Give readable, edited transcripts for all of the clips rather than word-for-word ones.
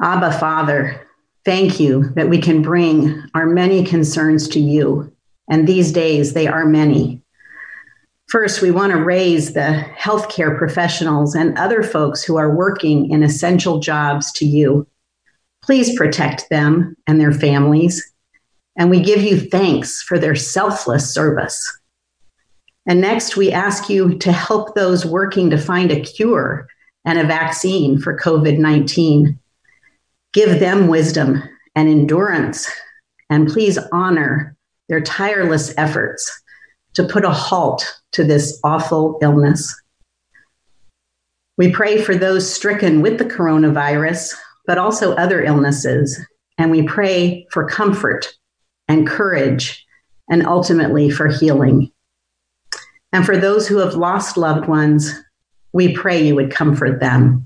Abba, Father, thank you that we can bring our many concerns to you. And these days, they are many. First, we want to raise the healthcare professionals and other folks who are working in essential jobs to you. Please protect them and their families. And we give you thanks for their selfless service. And next, we ask you to help those working to find a cure and a vaccine for COVID-19. Give them wisdom and endurance, and please honor their tireless efforts to put a halt to this awful illness. We pray for those stricken with the coronavirus, but also other illnesses, and we pray for comfort and courage, and ultimately for healing. And for those who have lost loved ones, we pray you would comfort them.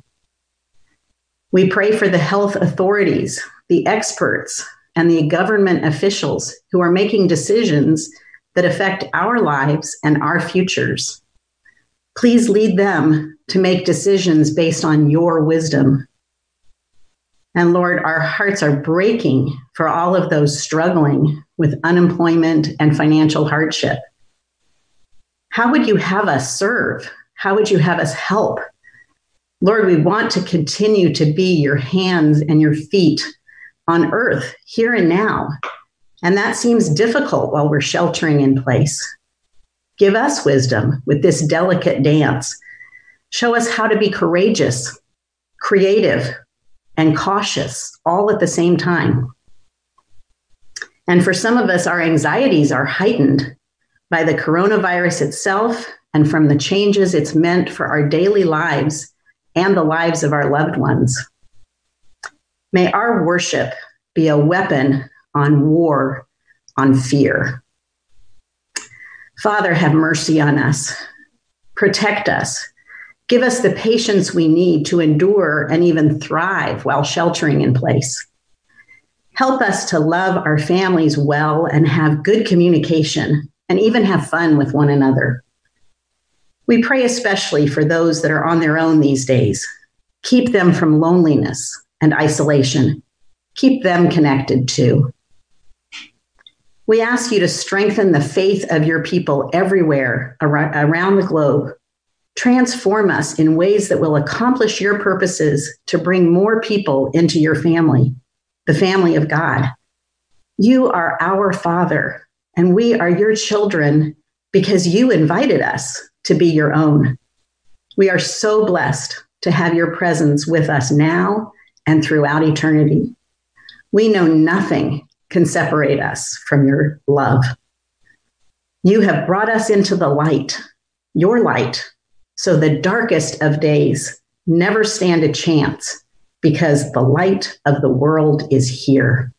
We pray for the health authorities, the experts, and the government officials who are making decisions that affect our lives and our futures. Please lead them to make decisions based on your wisdom. And Lord, our hearts are breaking for all of those struggling with unemployment and financial hardship. How would you have us serve? How would you have us help? Lord, we want to continue to be your hands and your feet on earth, here and now. And that seems difficult while we're sheltering in place. Give us wisdom with this delicate dance. Show us how to be courageous, creative, and cautious all at the same time. And for some of us, our anxieties are heightened by the coronavirus itself and from the changes it's meant for our daily lives and the lives of our loved ones. May our worship be a weapon on war, on fear. Father, have mercy on us. Protect us. Give us the patience we need to endure and even thrive while sheltering in place. Help us to love our families well and have good communication and even have fun with one another. We pray especially for those that are on their own these days. Keep them from loneliness and isolation. Keep them connected too. We ask you to strengthen the faith of your people everywhere around the globe. Transform us in ways that will accomplish your purposes to bring more people into your family, the family of God. You are our Father, and we are your children because you invited us to be your own. We are so blessed to have your presence with us now and throughout eternity. We know nothing can separate us from your love. You have brought us into the light, your light, so the darkest of days never stand a chance because the light of the world is here.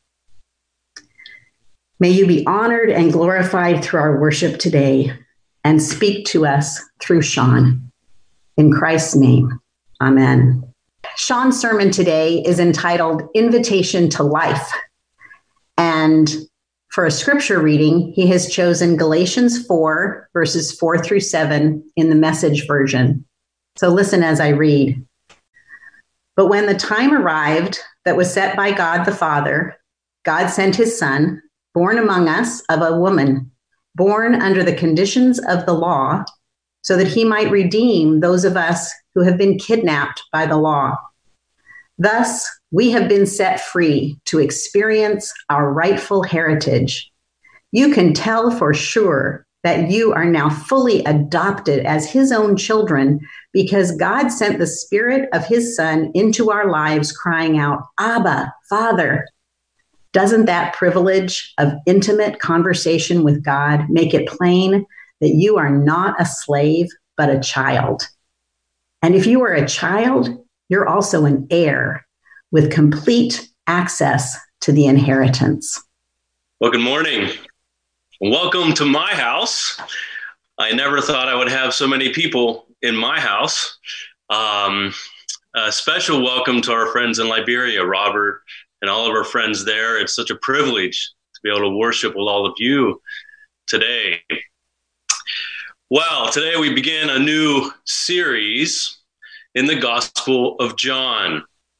May you be honored and glorified through our worship today and speak to us through Sean. In Christ's name, amen. Sean's sermon today is entitled Invitation to Life. And for a scripture reading, he has chosen Galatians 4, verses 4 through 7 in the Message version. So listen as I read. But when the time arrived that was set by God the Father, God sent his Son, born among us of a woman, born under the conditions of the law, so that he might redeem those of us who have been kidnapped by the law. Thus, we have been set free to experience our rightful heritage. You can tell for sure that you are now fully adopted as his own children because God sent the Spirit of his Son into our lives, crying out, Abba, Father. Doesn't that privilege of intimate conversation with God make it plain that you are not a slave, but a child? And if you are a child, you're also an heir with complete access to the inheritance. Well, good morning. Welcome to my house. I never thought I would have so many people in my house. A special welcome to our friends in Liberia, Robert, and all of our friends there. It's such a privilege to be able to worship with all of you today. Well, today we begin a new series in the Gospel of John.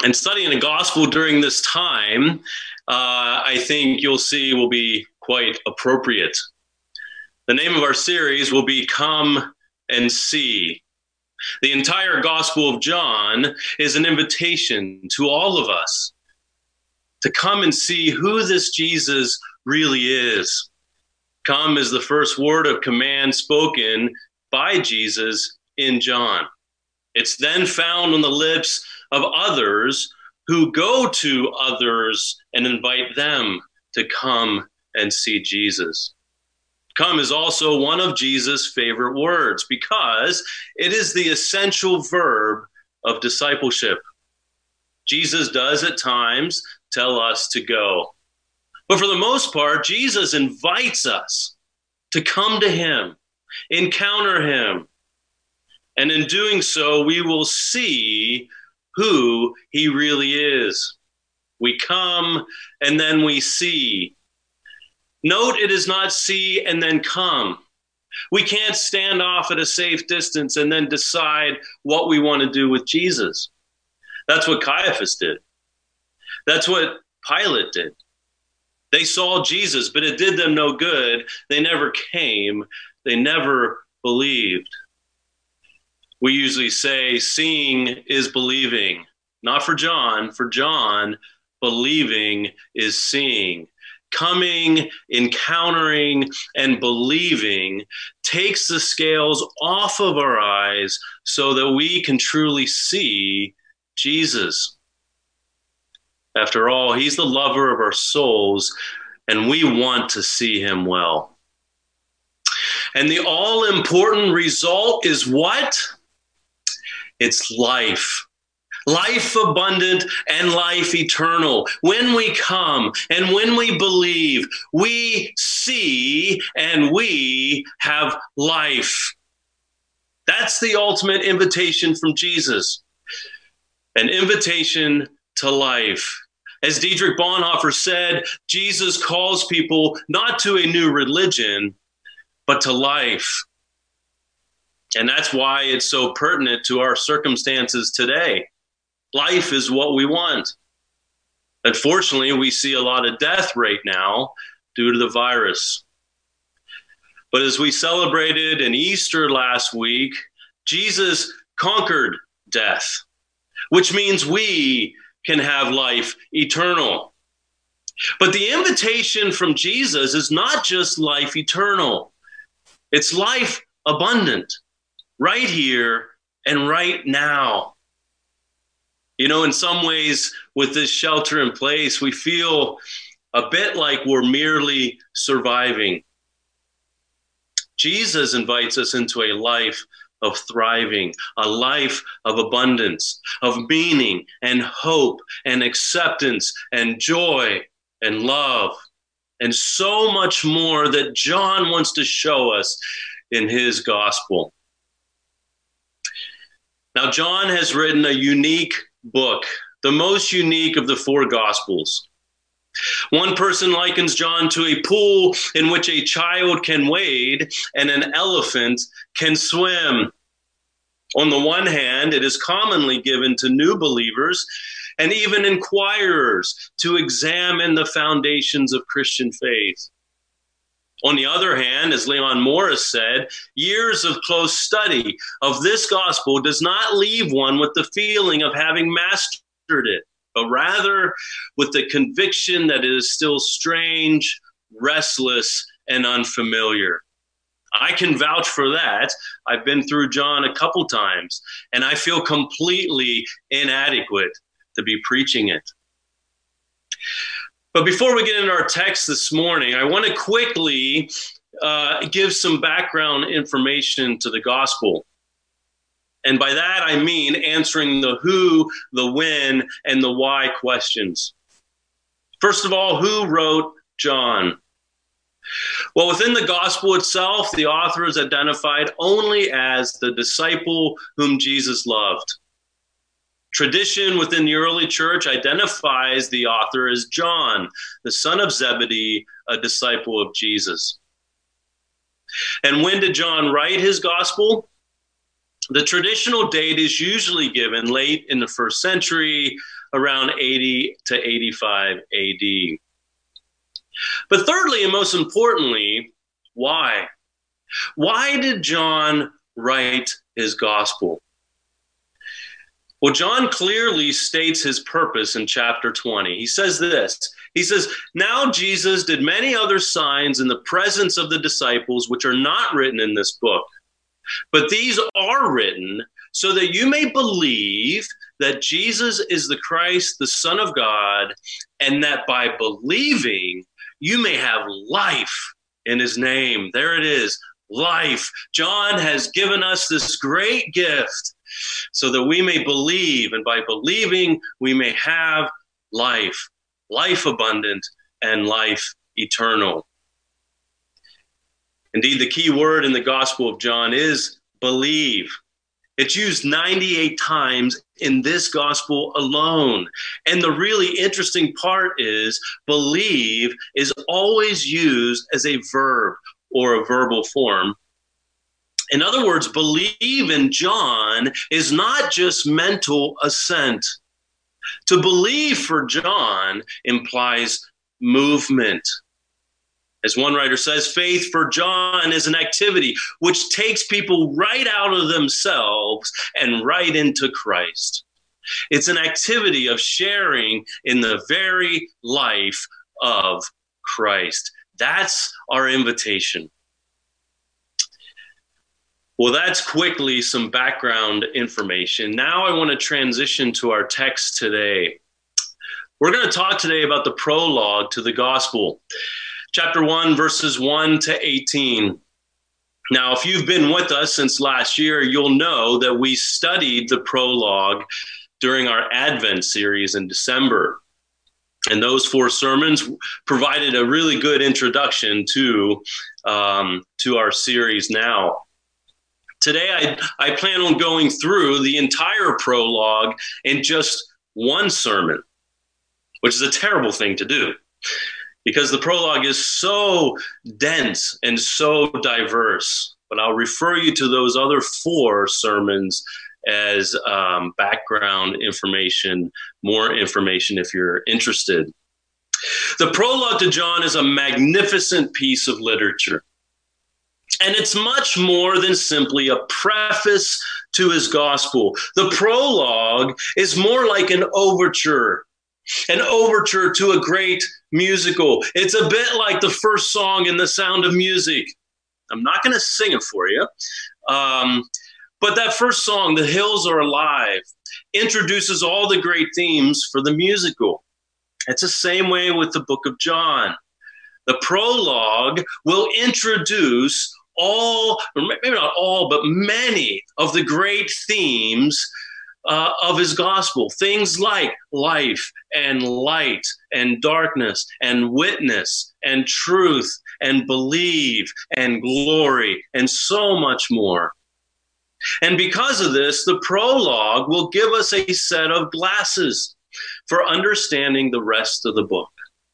And studying the gospel during this time, I think you'll see will be quite appropriate. The name of our series will be Come and See. The entire Gospel of John is an invitation to all of us to come and see who this Jesus really is. Come is the first word of command spoken by Jesus in John. It's then found on the lips of others who go to others and invite them to come and see Jesus. Come is also one of Jesus' favorite words because it is the essential verb of discipleship. Jesus does at times tell us to go. But for the most part, Jesus invites us to come to him, encounter him. And in doing so, we will see who he really is. We come and then we see. Note it is not see and then come. We can't stand off at a safe distance and then decide what we want to do with Jesus. That's what Caiaphas did. That's what Pilate did. They saw Jesus, but it did them no good. They never came. They never believed. We usually say seeing is believing. Not for John. For John, believing is seeing. Coming, encountering, and believing takes the scales off of our eyes so that we can truly see Jesus. After all, he's the lover of our souls, and we want to see him well. And the all-important result is what? It's life. Life abundant and life eternal. When we come and when we believe, we see and we have life. That's the ultimate invitation from Jesus. An invitation to life. As Dietrich Bonhoeffer said, Jesus calls people not to a new religion, but to life. And that's why it's so pertinent to our circumstances today. Life is what we want. Unfortunately, we see a lot of death right now due to the virus. But as we celebrated in Easter last week, Jesus conquered death, which means we can have life eternal. But the invitation from Jesus is not just life eternal. It's life abundant, right here and right now. You know, in some ways, with this shelter in place, we feel a bit like we're merely surviving. Jesus invites us into a life of thriving, a life of abundance, of meaning and hope and acceptance and joy and love, and so much more that John wants to show us in his gospel. Now, John has written a unique book, the most unique of the four gospels. One person likens John to a pool in which a child can wade and an elephant can swim. On the one hand, it is commonly given to new believers and even inquirers to examine the foundations of Christian faith. On the other hand, as Leon Morris said, years of close study of this gospel does not leave one with the feeling of having mastered it, but rather with the conviction that it is still strange, restless, and unfamiliar. I can vouch for that. I've been through John a couple times, and I feel completely inadequate to be preaching it. But before we get into our text this morning, I want to quickly give some background information to the gospel. And by that, I mean answering the who, the when, and the why questions. First of all, who wrote John? Well, within the gospel itself, the author is identified only as the disciple whom Jesus loved. Tradition within the early church identifies the author as John, the son of Zebedee, a disciple of Jesus. And when did John write his gospel? The traditional date is usually given late in the first century, around 80 to 85 AD. But thirdly, and most importantly, why? Why did John write his gospel? Well, John clearly states his purpose in chapter 20. He says this. He says, "Now Jesus did many other signs in the presence of the disciples, which are not written in this book. But these are written so that you may believe that Jesus is the Christ, the Son of God, and that by believing you may have life in his name." There it is, life. John has given us this great gift so that we may believe, and by believing we may have life, life abundant and life eternal. Indeed, the key word in the Gospel of John is believe. It's used 98 times in this gospel alone. And the really interesting part is believe is always used as a verb or a verbal form. In other words, believe in John is not just mental assent. To believe for John implies movement. As one writer says, faith for John is an activity which takes people right out of themselves and right into Christ. It's an activity of sharing in the very life of Christ. That's our invitation. Well, that's quickly some background information. Now I want to transition to our text today. We're going to talk today about the prologue to the gospel. Chapter 1, verses 1 to 18. Now, if you've been with us since last year, you'll know that we studied the prologue during our Advent series in December. And those 4 sermons provided a really good introduction to our series now. Today, I plan on going through the entire prologue in just one sermon, which is a terrible thing to do, because the prologue is so dense and so diverse. But I'll refer you to those other 4 sermons as background information, more information if you're interested. The prologue to John is a magnificent piece of literature. And it's much more than simply a preface to his gospel. The prologue is more like an overture to a great musical. It's a bit like the first song in The Sound of Music. I'm not going to sing it for you. But that first song, "The Hills Are Alive," introduces all the great themes for the musical. It's the same way with the book of John. The prologue will introduce all, or maybe not all, but many of the great themes of his gospel. Things like life and light and darkness and witness and truth and believe and glory and so much more. And because of this, the prologue will give us a set of glasses for understanding the rest of the book.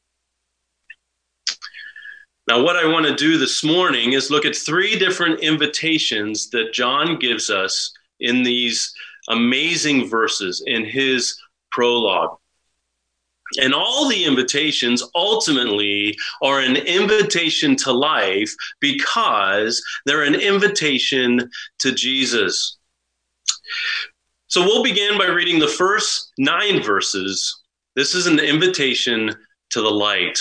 Now, what I want to do this morning is look at 3 different invitations that John gives us in these amazing verses in his prologue. And all the invitations ultimately are an invitation to life because they're an invitation to Jesus. So we'll begin by reading the first 9 verses. This is an invitation to the light.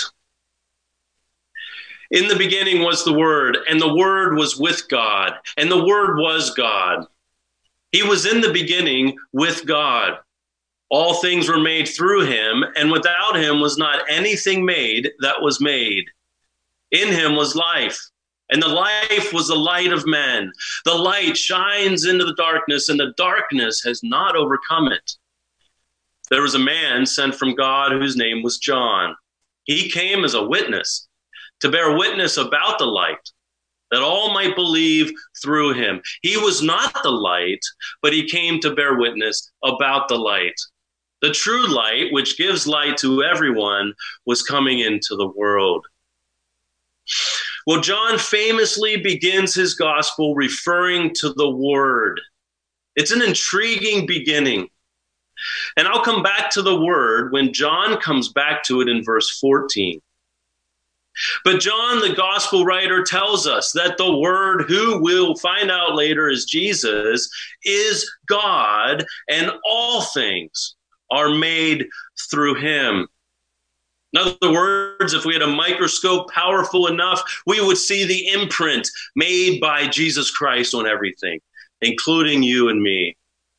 "In the beginning was the Word, and the Word was with God, and the Word was God. He was in the beginning with God. All things were made through him, and without him was not anything made that was made. In him was life, and the life was the light of men. The light shines into the darkness, and the darkness has not overcome it. There was a man sent from God whose name was John. He came as a witness, to bear witness about the light, that all might believe through him. He was not the light, but he came to bear witness about the light. The true light, which gives light to everyone, was coming into the world." Well, John famously begins his gospel referring to the Word. It's an intriguing beginning. And I'll come back to the word when John comes back to it in verse 14. But John, the gospel writer, tells us that the word, who we'll find out later is Jesus, is God, and all things are made through him. In other words, if we had a microscope powerful enough, we would see the imprint made by Jesus Christ on everything, including you and me.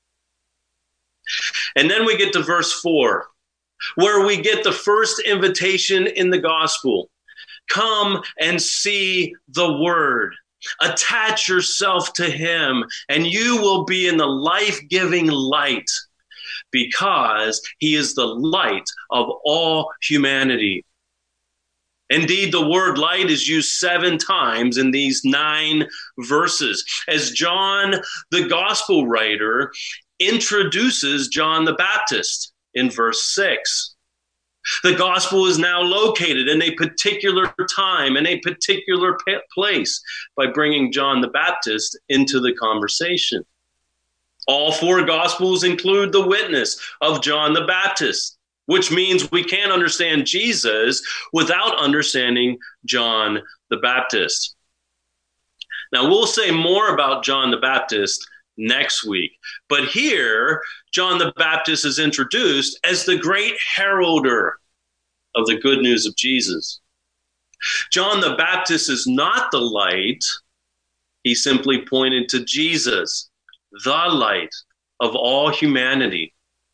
And then we get to verse 4, where we get the first invitation in the gospel. Come and see the word. Attach yourself to him, and you will be in the life-giving light, because he is the light of all humanity. Indeed, the word light is used 7 times in these 9 verses, as John, the gospel writer, introduces John the Baptist in verse 6. The gospel is now located in a particular time, in a particular place, by bringing John the Baptist into the conversation. All 4 gospels include the witness of John the Baptist, which means we can't understand Jesus without understanding John the Baptist. Now, we'll say more about John the Baptist next week, but here, John the Baptist is introduced as the great heralder of the good news of Jesus. John the Baptist is not the light. He simply pointed to Jesus, the light of all humanity.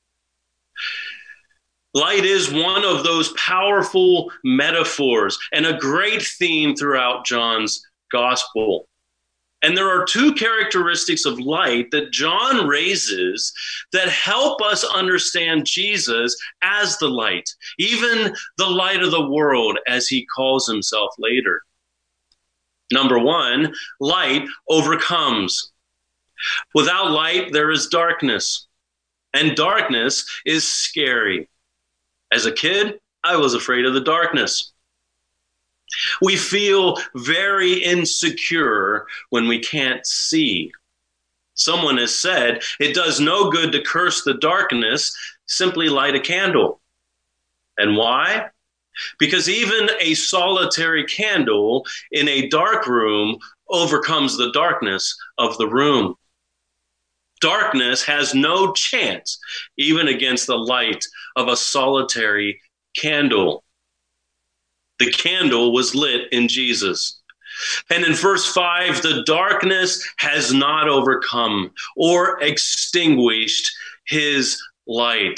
Light is one of those powerful metaphors and a great theme throughout John's gospel. And there are 2 characteristics of light that John raises that help us understand Jesus as the light, even the light of the world, as he calls himself later. Number 1, light overcomes. Without light, there is darkness, and darkness is scary. As a kid, I was afraid of the darkness. We feel very insecure when we can't see. Someone has said, it does no good to curse the darkness, simply light a candle. And why? Because even a solitary candle in a dark room overcomes the darkness of the room. Darkness has no chance, even against the light of a solitary candle. The candle was lit in Jesus. And in verse 5, the darkness has not overcome or extinguished his light.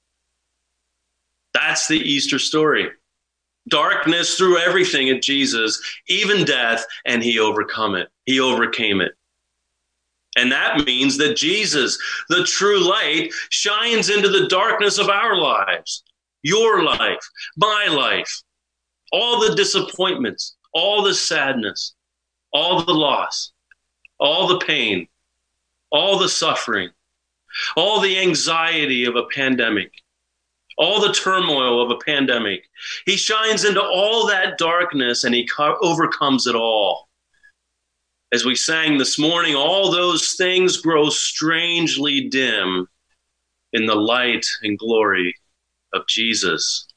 That's the Easter story. Darkness threw everything at Jesus, even death, and he overcame it. He overcame it. And that means that Jesus, the true light, shines into the darkness of our lives, your life, my life. All the disappointments, all the sadness, all the loss, all the pain, all the suffering, all the anxiety of a pandemic, all the turmoil of a pandemic. He shines into all that darkness and he overcomes it all. As we sang this morning, all those things grow strangely dim in the light and glory of Jesus.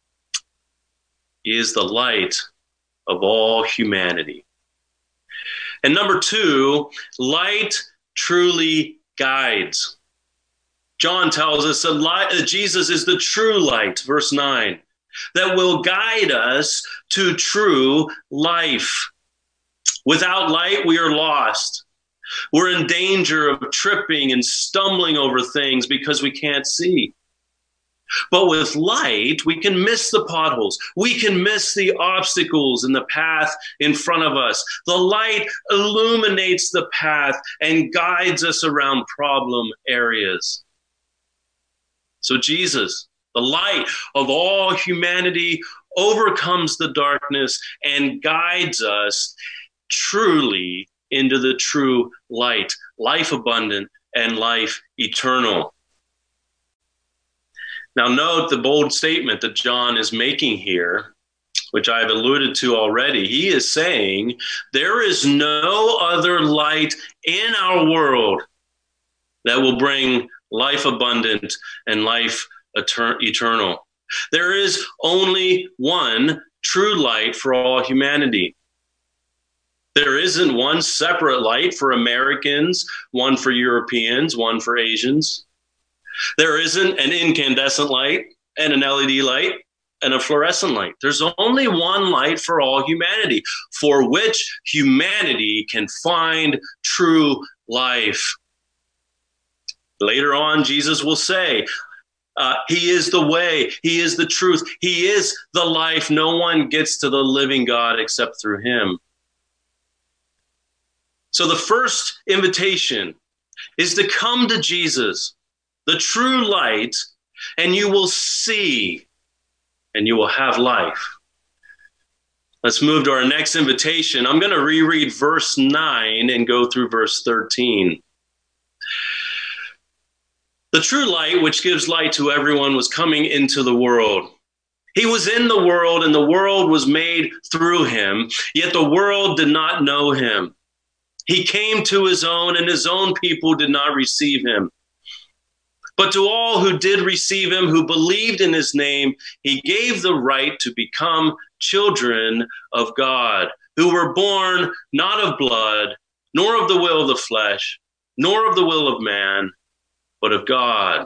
He is the light of all humanity. And number 2, light truly guides. John tells us that Jesus is the true light, verse 9, that will guide us to true life. Without light, we are lost. We're in danger of tripping and stumbling over things because we can't see. But with light, we can miss the potholes. We can miss the obstacles in the path in front of us. The light illuminates the path and guides us around problem areas. So Jesus, the light of all humanity, overcomes the darkness and guides us truly into the true light, life abundant and life eternal. Now note the bold statement that John is making here, which I've alluded to already. He is saying there is no other light in our world that will bring life abundant, and life eternal. There is only one true light for all humanity. There isn't one separate light for Americans, one for Europeans, one for Asians. There isn't an incandescent light and an LED light and a fluorescent light. There's only one light for all humanity, for which humanity can find true life. Later on, Jesus will say, he is the way, he is the truth, he is the life. No one gets to the living God except through him. So the first invitation is to come to Jesus, the true light, and you will see and you will have life. Let's move to our next invitation. I'm going to reread verse 9 and go through verse 13. The true light, which gives light to everyone, was coming into the world. He was in the world, and the world was made through him, yet the world did not know him. He came to his own, and his own people did not receive him. But to all who did receive him, who believed in his name, he gave the right to become children of God, who were born not of blood, nor of the will of the flesh, nor of the will of man, but of God.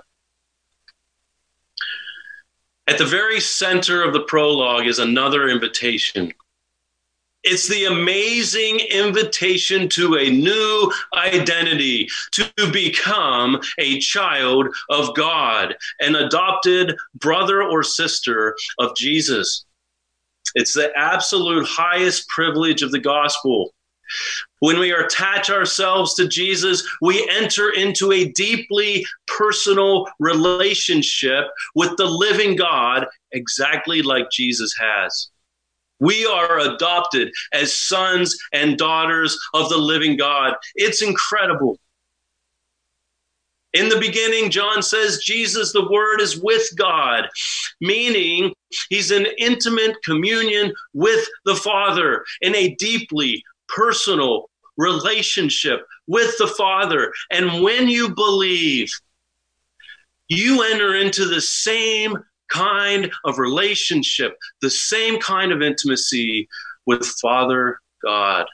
At the very center of the prologue is another invitation. It's the amazing invitation to a new identity, to become a child of God, an adopted brother or sister of Jesus. It's the absolute highest privilege of the gospel. When we attach ourselves to Jesus, we enter into a deeply personal relationship with the living God, exactly like Jesus has. We are adopted as sons and daughters of the living God. It's incredible. In the beginning, John says, Jesus, the Word, is with God, meaning he's in intimate communion with the Father, in a deeply personal relationship with the Father. And when you believe, you enter into the same kind of relationship, the same kind of intimacy with Father God.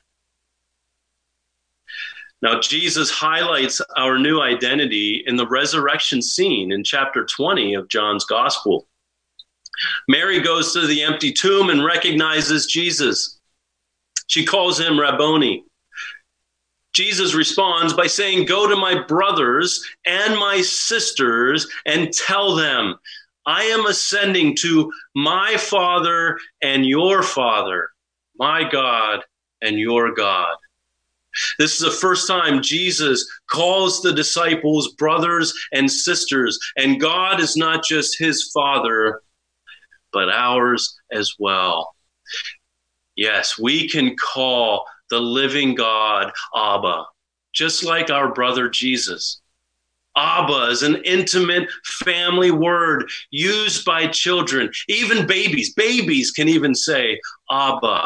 Now, Jesus highlights our new identity in the resurrection scene in chapter 20 of John's Gospel. Mary goes to the empty tomb and recognizes Jesus. She calls him Rabboni. Jesus responds by saying, "Go to my brothers and my sisters and tell them, I am ascending to my Father and your Father, my God and your God." This is the first time Jesus calls the disciples brothers and sisters, and God is not just his Father, but ours as well. Yes, we can call the living God Abba, just like our brother Jesus. Abba is an intimate family word used by children, even babies. Babies can even say Abba.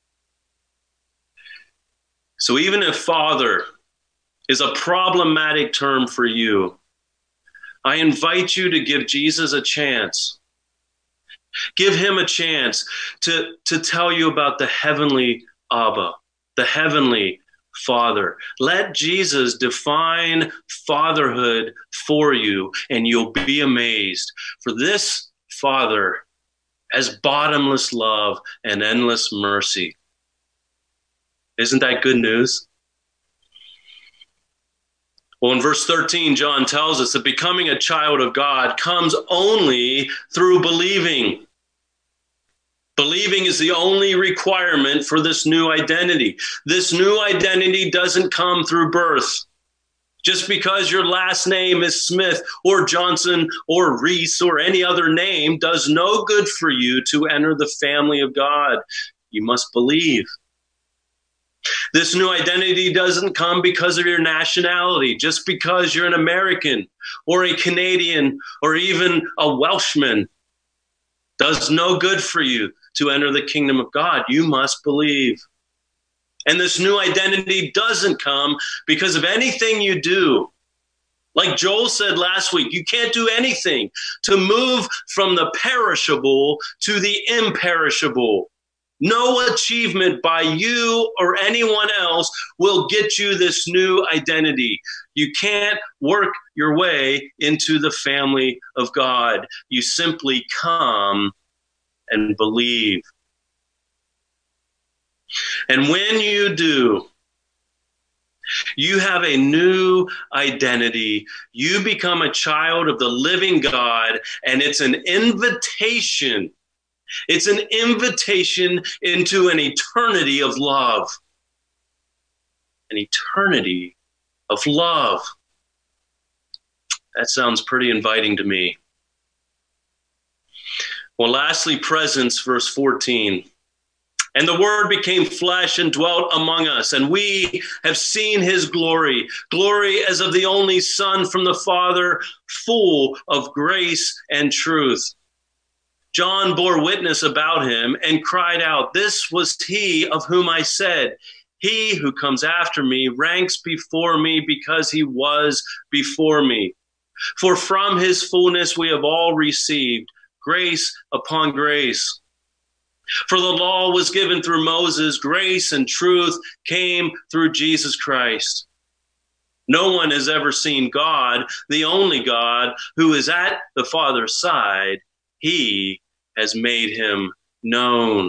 So even if Father is a problematic term for you, I invite you to give Jesus a chance. Give him a chance to tell you about the heavenly Abba, the heavenly Father. Let Jesus define fatherhood for you, and you'll be amazed. For this Father has bottomless love and endless mercy. Isn't that good news? Well, in verse 13, John tells us that becoming a child of God comes only through believing. Believing is the only requirement for this new identity. This new identity doesn't come through birth. Just because your last name is Smith or Johnson or Reese or any other name does no good for you to enter the family of God. You must believe. This new identity doesn't come because of your nationality, just because you're an American or a Canadian or even a Welshman does no good for you to enter the kingdom of God. You must believe. And this new identity doesn't come because of anything you do. Like Joel said last week, you can't do anything to move from the perishable to the imperishable. No achievement by you or anyone else will get you this new identity. You can't work your way into the family of God. You simply come and believe. And when you do, you have a new identity. You become a child of the living God, and it's an invitation. It's an invitation into an eternity of love. An eternity of love. That sounds pretty inviting to me. Well, lastly, presence, verse 14. And the Word became flesh and dwelt among us, and we have seen his glory, glory as of the only Son from the Father, full of grace and truth. John bore witness about him and cried out, "This was he of whom I said, he who comes after me ranks before me because he was before me. For from his fullness we have all received grace upon grace. For the law was given through Moses, grace and truth came through Jesus Christ. No one has ever seen God, the only God who is at the Father's side. He has made him known."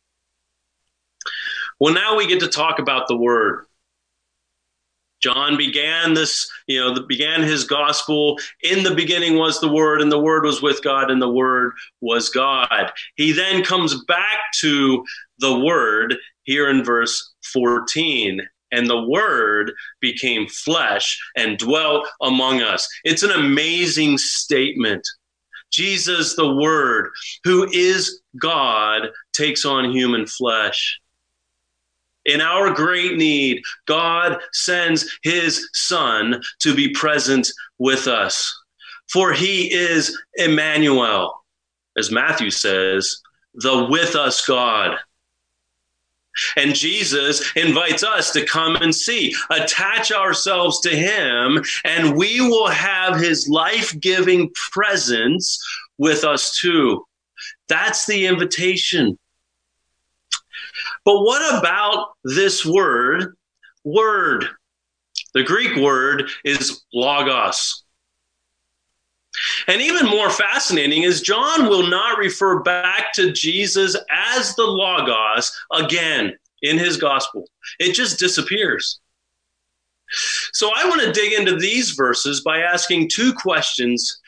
Well, now we get to talk about the Word. John began began his gospel. In the beginning was the Word, and the Word was with God, and the Word was God. He then comes back to the Word here in verse 14. And the Word became flesh and dwelt among us. It's an amazing statement. Jesus, the Word, who is God, takes on human flesh. In our great need, God sends his Son to be present with us. For he is Emmanuel, as Matthew says, the with us God. And Jesus invites us to come and see, attach ourselves to him, and we will have his life-giving presence with us too. That's the invitation. But what about this word? The Greek word is logos. And even more fascinating is John will not refer back to Jesus as the logos again in his gospel. It just disappears. So I want to dig into these verses by asking two questions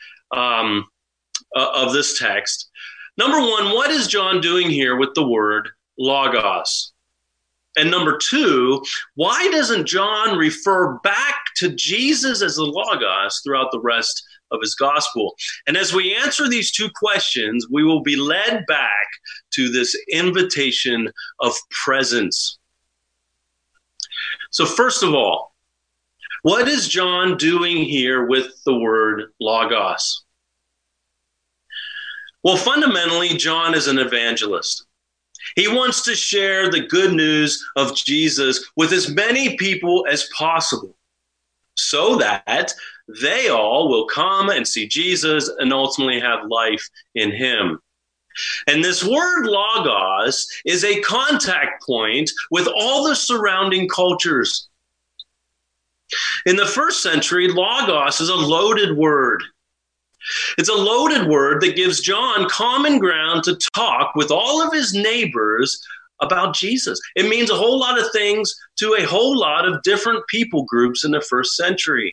of this text. Number one, what is John doing here with the word logos? And number two, why doesn't John refer back to Jesus as the logos throughout the rest of his gospel? And as we answer these two questions, we will be led back to this invitation of presence. So first of all, what is John doing here with the word logos? Well, fundamentally, John is an evangelist. He wants to share the good news of Jesus with as many people as possible so that they all will come and see Jesus and ultimately have life in him. And this word logos is a contact point with all the surrounding cultures. In the first century, logos is a loaded word. It's a loaded word that gives John common ground to talk with all of his neighbors about Jesus. It means a whole lot of things to a whole lot of different people groups in the first century.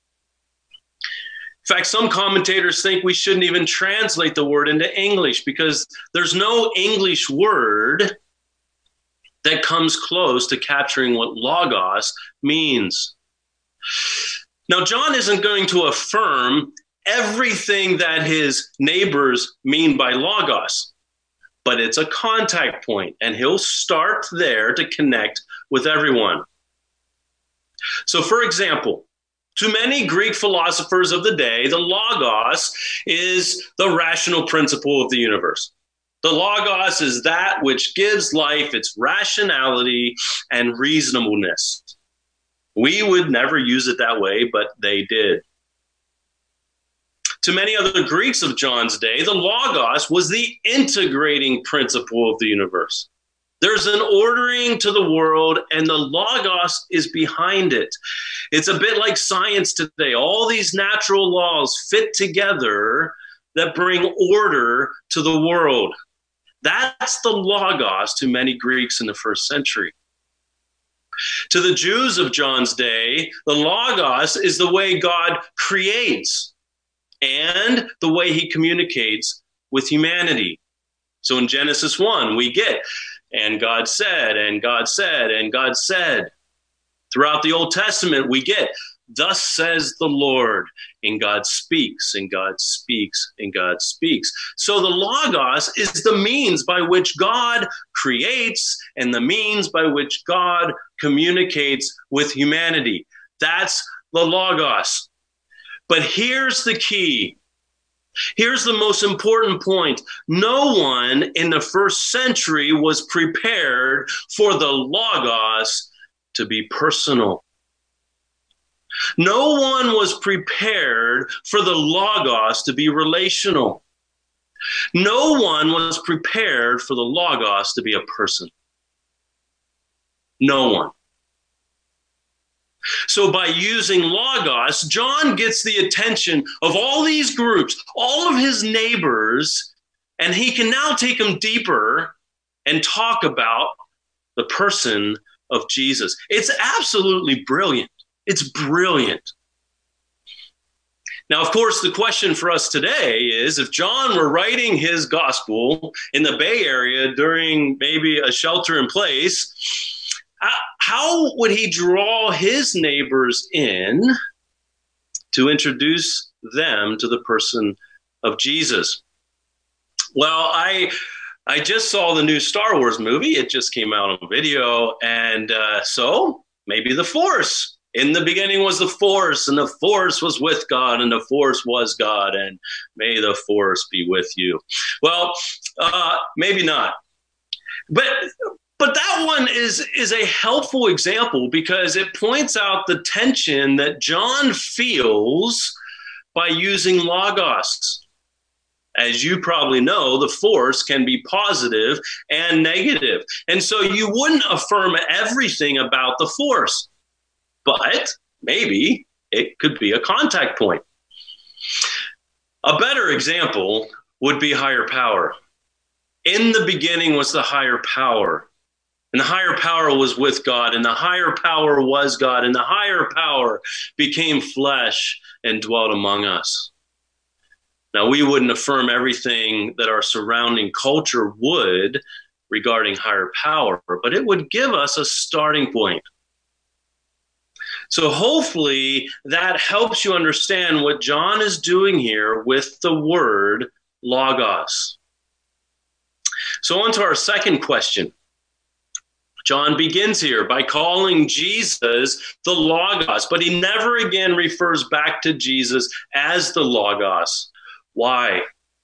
In fact, some commentators think we shouldn't even translate the word into English because there's no English word that comes close to capturing what logos means. Now, John isn't going to affirm everything that his neighbors mean by logos, but it's a contact point, and he'll start there to connect with everyone. So, for example, to many Greek philosophers of the day, the logos is the rational principle of the universe. The logos is that which gives life its rationality and reasonableness. We would never use it that way, but they did. To many other Greeks of John's day, the Logos was the integrating principle of the universe. There's an ordering to the world, and the Logos is behind it. It's a bit like science today. All these natural laws fit together that bring order to the world. That's the Logos to many Greeks in the first century. To the Jews of John's day, the Logos is the way God creates and the way he communicates with humanity. So in Genesis 1, we get, and God said, and God said, and God said. Throughout the Old Testament, we get, thus says the Lord, and God speaks, and God speaks, and God speaks. So the Logos is the means by which God creates and the means by which God communicates with humanity. That's the Logos. But here's the key. Here's the most important point. No one in the first century was prepared for the Logos to be personal. No one was prepared for the Logos to be relational. No one was prepared for the Logos to be a person. No one. So by using Logos, John gets the attention of all these groups, all of his neighbors, and he can now take them deeper and talk about the person of Jesus. It's absolutely brilliant. It's brilliant. Now, of course, the question for us today is, if John were writing his gospel in the Bay Area during maybe a shelter in place, how would he draw his neighbors in to introduce them to the person of Jesus? Well, I just saw the new Star Wars movie. It just came out on video. And so maybe the Force. In the beginning was the Force, and the Force was with God, and the Force was God, and may the Force be with you. Well, maybe not. But that one is a helpful example because it points out the tension that John feels by using Logos. As you probably know, the Force can be positive and negative. And so you wouldn't affirm everything about the Force, but maybe it could be a contact point. A better example would be higher power. In the beginning was the higher power. And the higher power was with God, and the higher power was God, and the higher power became flesh and dwelt among us. Now, we wouldn't affirm everything that our surrounding culture would regarding higher power, but it would give us a starting point. So hopefully that helps you understand what John is doing here with the word Logos. So on to our second question. John begins here by calling Jesus the Logos, but he never again refers back to Jesus as the Logos. Why?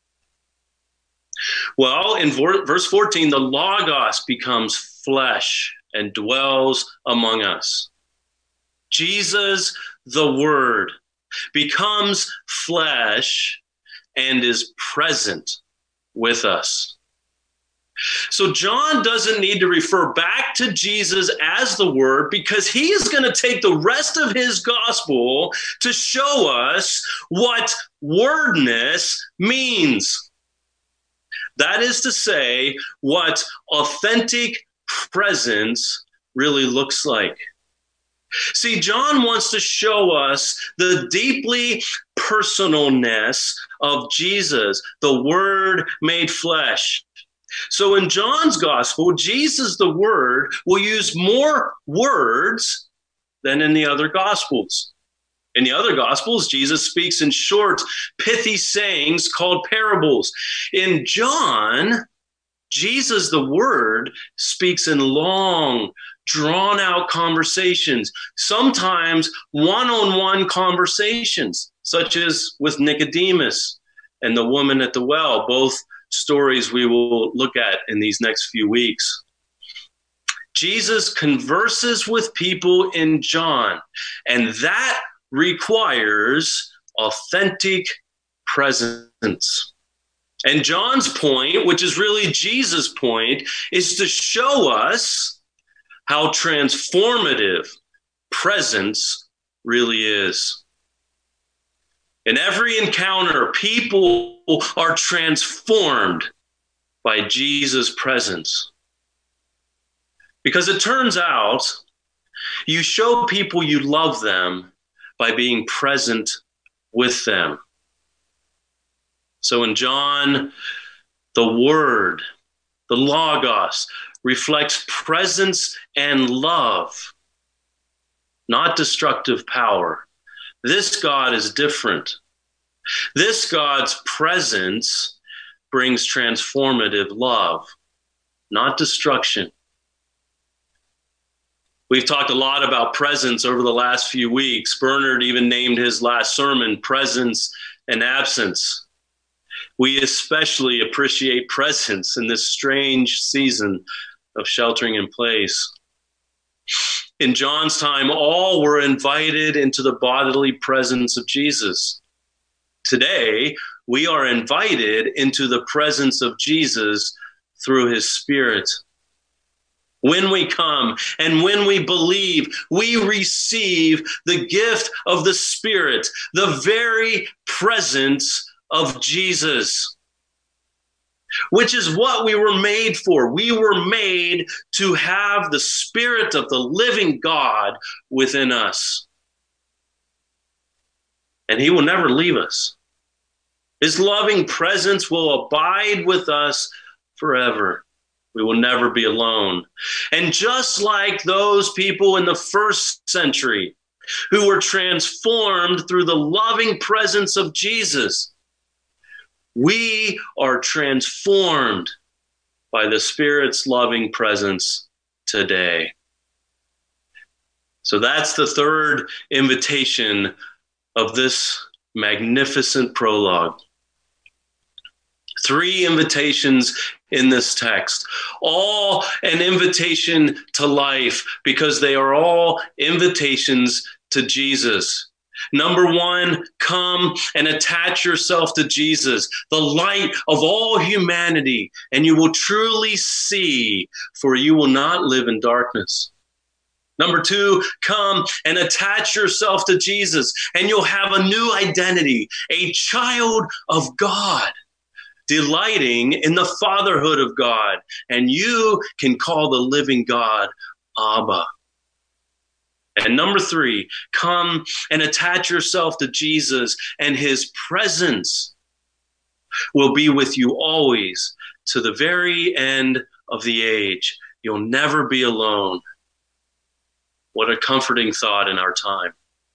Well, in verse 14, the Logos becomes flesh and dwells among us. Jesus, the Word, becomes flesh and is present with us. So John doesn't need to refer back to Jesus as the Word because he is going to take the rest of his gospel to show us what wordness means. That is to say, what authentic presence really looks like. See, John wants to show us the deeply personalness of Jesus, the Word made flesh. So in John's gospel, Jesus, the Word, will use more words than in the other gospels. In the other gospels, Jesus speaks in short, pithy sayings called parables. In John, Jesus, the Word, speaks in long, drawn-out conversations, sometimes one-on-one conversations, such as with Nicodemus and the woman at the well, both stories we will look at in these next few weeks. Jesus converses with people in John, and that requires authentic presence. And John's point, which is really Jesus' point, is to show us how transformative presence really is. In every encounter, people are transformed by Jesus' presence. Because it turns out you show people you love them by being present with them. So in John, the Word, the Logos, reflects presence and love, not destructive power. This God is different. This God's presence brings transformative love, not destruction. We've talked a lot about presence over the last few weeks. Bernard even named his last sermon Presence and Absence. We especially appreciate presence in this strange season of sheltering in place. In John's time, all were invited into the bodily presence of Jesus. Today, we are invited into the presence of Jesus through his Spirit. When we come and when we believe, we receive the gift of the Spirit, the very presence of Jesus, which is what we were made for. We were made to have the Spirit of the living God within us. And he will never leave us. His loving presence will abide with us forever. We will never be alone. And just like those people in the first century who were transformed through the loving presence of Jesus, we are transformed by the Spirit's loving presence today. So that's the third invitation of this magnificent prologue. 3 invitations in this text, all an invitation to life because they are all invitations to Jesus. Number 1, come and attach yourself to Jesus, the light of all humanity, and you will truly see, for you will not live in darkness. Number 2, come and attach yourself to Jesus, and you'll have a new identity, a child of God, delighting in the fatherhood of God, and you can call the living God Abba. And number 3, come and attach yourself to Jesus, and his presence will be with you always to the very end of the age. You'll never be alone. What a comforting thought in our time.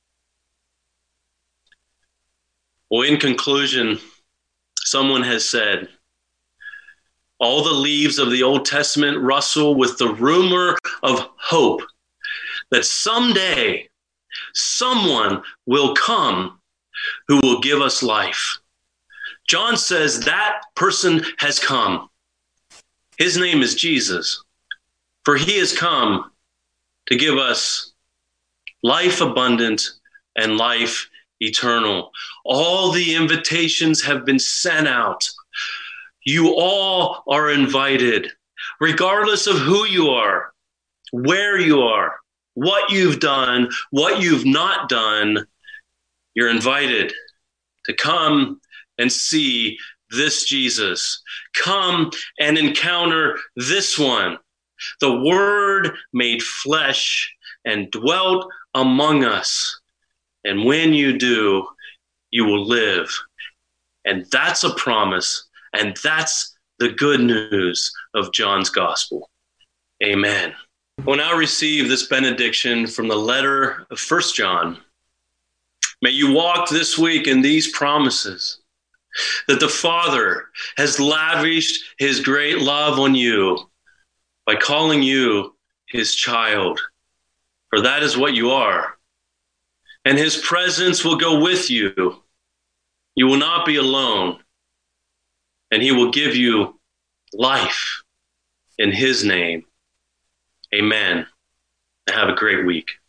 Well, in conclusion, someone has said, all the leaves of the Old Testament rustle with the rumor of hope that someday someone will come who will give us life. John says that person has come. His name is Jesus, for he has come to give us life abundant and life eternal. All the invitations have been sent out. You all are invited, regardless of who you are, where you are, what you've done, what you've not done. You're invited to come and see this Jesus. Come and encounter this one, the Word made flesh and dwelt among us. And when you do, you will live. And that's a promise, and that's the good news of John's gospel. Amen. We'll now receive this benediction from the letter of 1 John. May you walk this week in these promises, that the Father has lavished his great love on you by calling you his child, for that is what you are. And his presence will go with you. You will not be alone, and he will give you life in his name. Amen. Have a great week.